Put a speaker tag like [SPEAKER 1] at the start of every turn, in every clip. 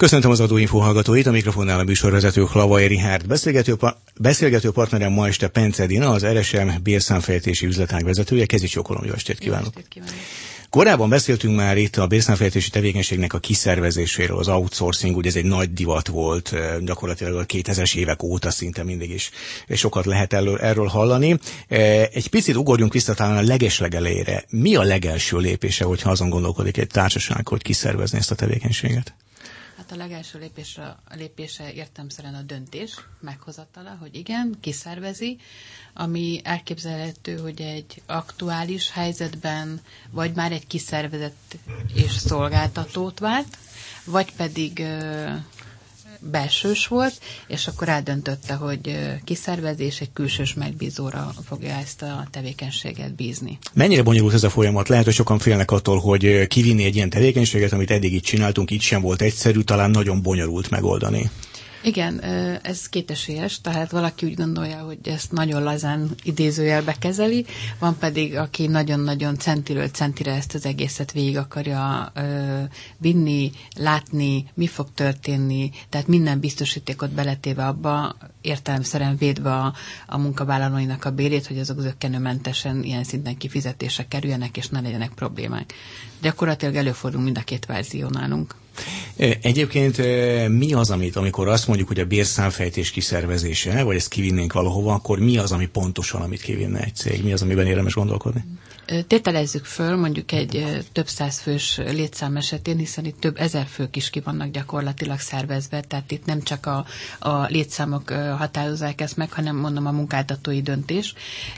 [SPEAKER 1] Köszöntöm az Adóinfo hallgatóit, a mikrofonnál a műsorvezető Hlavai Richárd. Beszélgető partnerem ma este Pence Dina, az RSM bérszámfejtési üzletág vezetője. Kezdjük, jókolom, jó estét kívánok! Korábban beszéltünk már itt a bérszámfejtési tevékenységnek a kiszervezéséről, az outsourcing, ugye ez egy nagy divat volt, gyakorlatilag a 2000-es évek óta szinte mindig is sokat lehet erről hallani. Egy picit ugorjunk vissza talán a legeslegelejére. Mi a legelső lépése, hogyha azon gondolkodik egy társaság, hogy kiszervezni ezt a tevékenységet?
[SPEAKER 2] Hát a legelső lépése értelemszerűen a döntés meghozatala, hogy igen, kiszervezi, ami elképzelhető, hogy egy aktuális helyzetben vagy már egy kiszervezett és szolgáltatót vált, vagy pedig belsős volt, és akkor eldöntötte, hogy kiszervezi, és egy külsős megbízóra fogja ezt a tevékenységet bízni. Mennyire
[SPEAKER 1] bonyolult ez a folyamat? Lehet, hogy sokan félnek attól, hogy kivinni egy ilyen tevékenységet, amit eddig így csináltunk, így sem volt egyszerű, talán nagyon bonyolult megoldani.
[SPEAKER 2] Igen, ez kétesélyes, tehát valaki úgy gondolja, hogy ezt nagyon lazán idézőjelbe kezeli, van pedig, aki nagyon-nagyon centiről centire ezt az egészet végig akarja vinni, látni, mi fog történni, tehát minden biztosítékot beletéve abba, értelemszerűen védve a munkavállalóinak a bérét, hogy azok zökkenőmentesen ilyen szinten kifizetésre kerüljenek, és ne legyenek problémák. Gyakorlatilag előfordul mind a két verzió nálunk.
[SPEAKER 1] Egyébként mi az, amikor azt mondjuk, hogy a bérszámfejtés kiszervezése, vagy ezt kivinnénk valahova, akkor mi az, ami pontosan, amit kivinne egy cég? Mi az, amiben érdemes gondolkodni?
[SPEAKER 2] Tételezzük föl mondjuk egy több száz fős létszám esetén, hiszen itt több ezer fők is ki vannak gyakorlatilag szervezve, tehát itt nem csak a létszámok határozzák ezt meg, hanem mondom a munkáltatói döntés.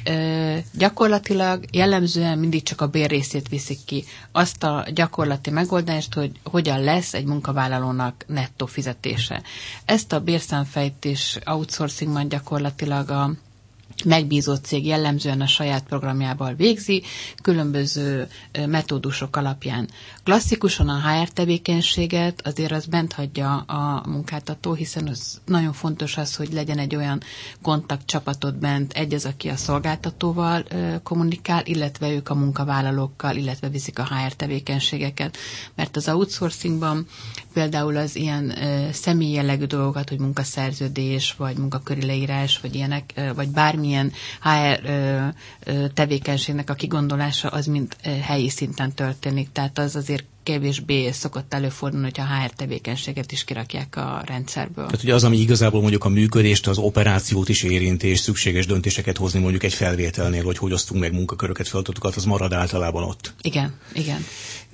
[SPEAKER 2] Gyakorlatilag jellemzően mindig csak a bérrészét viszik ki. Azt a gyakorlati megoldást, hogy hogyan lesz egy munkavállalónak nettó fizetése. Ezt a bérszámfejtés outsourcingban gyakorlatilag a megbízott cég jellemzően a saját programjával végzi, különböző metódusok alapján. Klasszikusan a HR tevékenységet azért az bent hagyja a munkáltató, hiszen az nagyon fontos az, hogy legyen egy olyan kontaktcsapatot bent, egy az, aki a szolgáltatóval kommunikál, illetve ők a munkavállalókkal, illetve viszik a HR tevékenységeket. Mert az outsourcingban például az ilyen személyi jellegű dolgokat, hogy munkaszerződés, vagy munkaköri leírás, vagy ilyenek, vagy bármilyen HR tevékenységnek a kigondolása, az mind helyi szinten történik. Tehát az azért kevésbé szokott előfordulni, hogy a HR tevékenységet is kirakják a rendszerből.
[SPEAKER 1] Tehát ugye az, ami igazából mondjuk a működést, az operációt is érinti, és szükséges döntéseket hozni mondjuk egy felvételnél, hogy osztunk meg munkaköröket, feladatokat, az marad általában ott.
[SPEAKER 2] Igen, igen.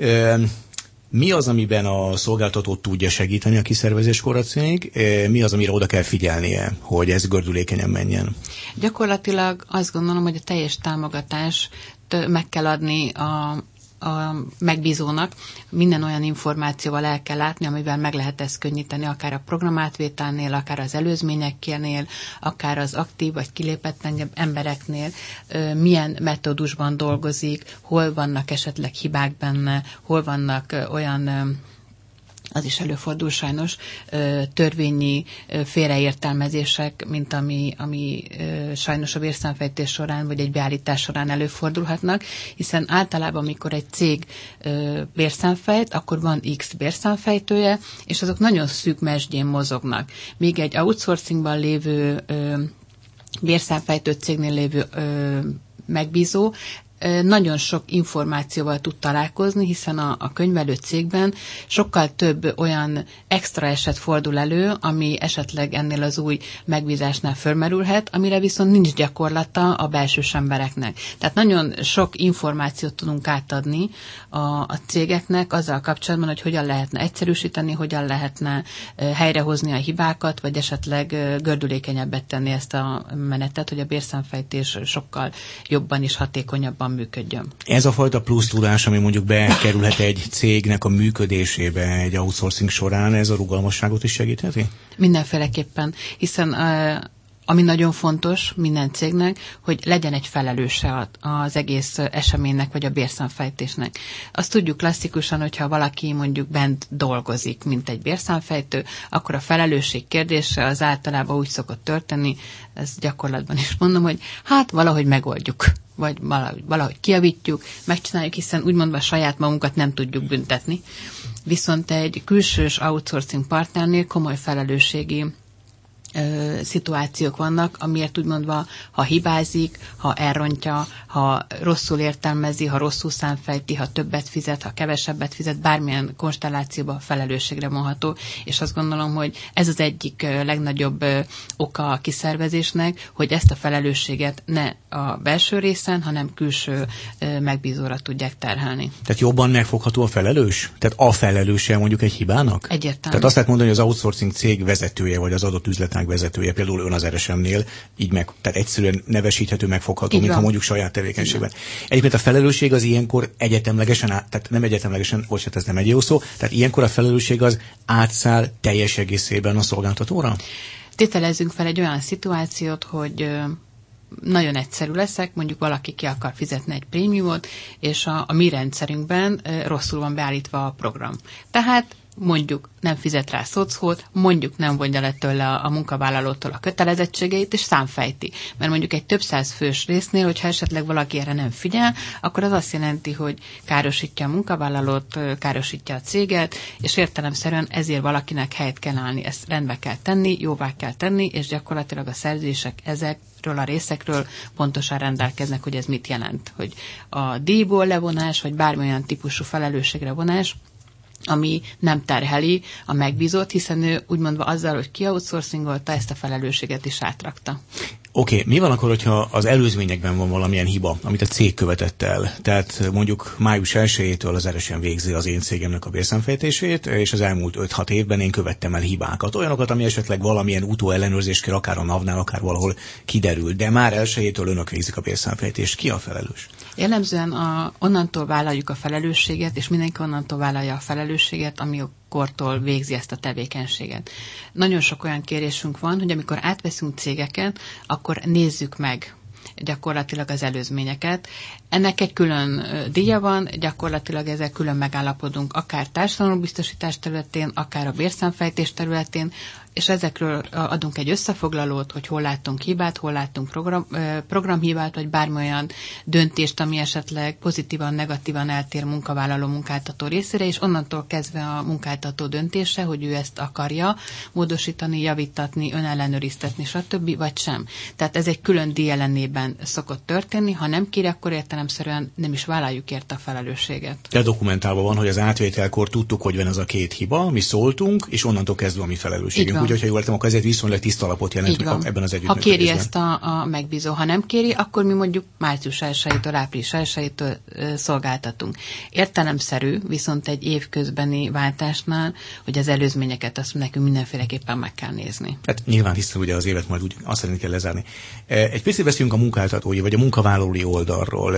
[SPEAKER 1] Mi az, amiben a szolgáltató tudja segíteni a kiszervezéskor a cég? Mi az, amire oda kell figyelnie, hogy ez gördülékenyen menjen?
[SPEAKER 2] Gyakorlatilag azt gondolom, hogy a teljes támogatást meg kell adni a megbízónak, minden olyan információval el kell látni, amivel meg lehet ezt könnyíteni, akár a programátvételnél, akár az előzményeknél, akár az aktív vagy kilépett embereknél, milyen metódusban dolgozik, hol vannak esetleg hibák benne, hol vannak olyan az is előfordul sajnos, törvényi félreértelmezések, mint ami sajnos a bérszámfejtés során, vagy egy beállítás során előfordulhatnak, hiszen általában, amikor egy cég bérszámfejt, akkor van X bérszámfejtője, és azok nagyon szűk mesdjén mozognak. Míg egy outsourcingban lévő bérszámfejtő cégnél lévő megbízó nagyon sok információval tud találkozni, hiszen a könyvelő cégben sokkal több olyan extra eset fordul elő, ami esetleg ennél az új megbízásnál fölmerülhet, amire viszont nincs gyakorlata a belsős embereknek. Tehát nagyon sok információt tudunk átadni a cégeknek azzal kapcsolatban, hogy hogyan lehetne egyszerűsíteni, hogyan lehetne helyrehozni a hibákat, vagy esetleg gördülékenyebbet tenni ezt a menetet, hogy a bérszámfejtés sokkal jobban és hatékonyabban működjön.
[SPEAKER 1] Ez a fajta plusz tudás, ami mondjuk bekerülhet egy cégnek a működésébe egy outsourcing során, ez a rugalmasságot is segítheti?
[SPEAKER 2] Mindenféleképpen, hiszen ami nagyon fontos minden cégnek, hogy legyen egy felelőse az egész eseménynek, vagy a bérszámfejtésnek. Azt tudjuk klasszikusan, hogyha valaki mondjuk bent dolgozik, mint egy bérszámfejtő, akkor a felelősség kérdése az általában úgy szokott történni, ezt gyakorlatban is mondom, hogy hát valahogy megoldjuk. vagy valahogy kijavítjuk, megcsináljuk, hiszen úgymond saját magunkat nem tudjuk büntetni. Viszont egy külsős outsourcing partnernél komoly felelősségi szituációk vannak, amiért úgymondva, ha hibázik, ha elrontja, ha rosszul értelmezi, ha rosszul számfejti, ha többet fizet, ha kevesebbet fizet, bármilyen konstellációban felelősségre vonható, és azt gondolom, hogy ez az egyik legnagyobb oka a kiszervezésnek, hogy ezt a felelősséget ne a belső részen, hanem külső megbízóra tudják terhelni.
[SPEAKER 1] Tehát jobban megfogható a felelős? Tehát a felelőse mondjuk egy hibának?
[SPEAKER 2] Egyértelmű.
[SPEAKER 1] Tehát azt lehet mondani, hogy az outsourcing cég vezetője, vagy az adott üzletág vezetője, például ön az RSM-nél, tehát egyszerűen nevesíthető, megfogható, mintha mondjuk saját tevékenységben. Egyébként a felelősség az ilyenkor egyetemlegesen, tehát nem egyetemlegesen, bocsánat, ez nem egy jó szó, tehát ilyenkor a felelősség az átszáll teljes egészében a szolgáltatóra?
[SPEAKER 2] Tételezzünk fel egy olyan szituációt, hogy nagyon egyszerű leszek, mondjuk valaki ki akar fizetni egy prémiumot, és a mi rendszerünkben rosszul van beállítva a program. Tehát mondjuk nem fizet rá szocót, mondjuk nem vonja le tőle a munkavállalótól a kötelezettségeit, és számfejti. Mert mondjuk egy több száz fős résznél, hogyha esetleg valaki erre nem figyel, akkor az azt jelenti, hogy károsítja a munkavállalót, károsítja a céget, és értelemszerűen ezért valakinek helyet kell állni. Ezt rendbe kell tenni, jóvá kell tenni, és gyakorlatilag a szerződések ezekről a részekről pontosan rendelkeznek, hogy ez mit jelent. Hogy a díjból levonás, vagy bármilyen típusú felelősségre vonás, ami nem terheli a megbízót, hiszen ő úgymondva azzal, hogy ki-outsourcingolta, ezt a felelősséget is átrakta.
[SPEAKER 1] Oké, mi van akkor, hogyha az előzményekben van valamilyen hiba, amit a cég követett el? Tehát mondjuk május 1-től az RSM végzi az én cégemnek a bérszámfejtését, és az elmúlt 5-6 évben én követtem el hibákat. Olyanokat, ami esetleg valamilyen utóellenőrzéskor, akár a NAV-nál, akár valahol kiderül. De már 1-től önök végzik a bérszámfejtést. Ki a felelős?
[SPEAKER 2] Jellemzően onnantól vállaljuk a felelősséget, és mindenki onnantól vállalja a felelősséget, amikortól végzi ezt a tevékenységet. Nagyon sok olyan kérésünk van, hogy amikor átveszünk cégeket, akkor nézzük meg gyakorlatilag az előzményeket. Ennek egy külön díja van, gyakorlatilag ezzel külön megállapodunk, akár társadalombiztosítás területén, akár a bérszámfejtés területén, és ezekről adunk egy összefoglalót, hogy hol láttunk hibát, hol láttunk programhibát, vagy bármilyen döntést, ami esetleg pozitívan, negatívan eltér munkavállaló munkáltató részére, és onnantól kezdve a munkáltató döntése, hogy ő ezt akarja módosítani, javítatni, önellenőriztetni, stb. Vagy sem. Tehát ez egy külön díj ellenében szokott történni, ha nem kéri, akkor értelemszerűen nem is vállaljuk érte a felelősséget. De
[SPEAKER 1] dokumentálva van, hogy az átvételkor tudtuk, hogy van az a két hiba, mi szóltunk, és onnantól kezdve a mi felelősségünk. Úgyhogy, ha jól értem, akkor ezért viszonylag tiszta alapot jelent ebben az együttműködésben.
[SPEAKER 2] Ha kéri ezt a megbízó, ha nem kéri, akkor mi mondjuk március 1-től április 1-től szolgáltatunk. Értelemszerű, viszont egy év közbeni váltásnál, hogy az előzményeket azt nekünk mindenféleképpen meg kell nézni.
[SPEAKER 1] Hát nyilván hiszen ugye az évet majd úgy azt szerint kell lezárni. Egy picit beszélünk a munkáltatói vagy a munkavállalói oldalról.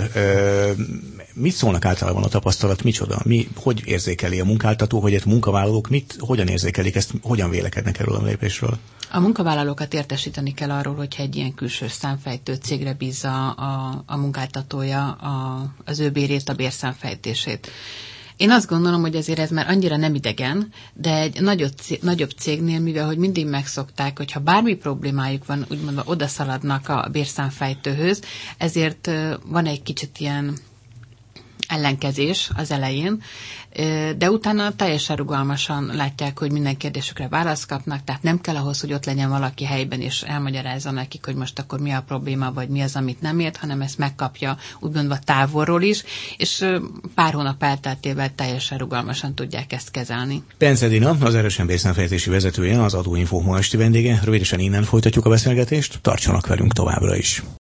[SPEAKER 1] Mit szólnak általában a tapasztalat? Micsoda? Hogy érzékeli a munkáltató, hogy a munkavállalók hogyan érzékelik ezt, hogyan vélekednek erről a lépésről?
[SPEAKER 2] A munkavállalókat értesíteni kell arról, hogyha egy ilyen külső számfejtő cégre bízza a munkáltatója az ő bérét, a bérszámfejtését. Én azt gondolom, hogy azért ez már annyira nem idegen, de egy nagyobb cégnél, mivel hogy mindig megszokták, hogyha bármi problémájuk van, úgymond odaszaladnak a bérszámfejtőhöz, ezért van egy kicsit ilyen ellenkezés az elején, de utána teljesen rugalmasan látják, hogy minden kérdésükre választ kapnak, tehát nem kell ahhoz, hogy ott legyen valaki helyben, és elmagyarázza nekik, hogy most akkor mi a probléma, vagy mi az, amit nem ért, hanem ezt megkapja úgymond távolról is, és pár hónap elteltével teljesen rugalmasan tudják ezt kezelni.
[SPEAKER 1] Pence Dina, az RSM bérszámfejtési vezetője, az Adóinfo ma esti vendége. Rövidesen innen folytatjuk a beszélgetést, tartsanak velünk továbbra is.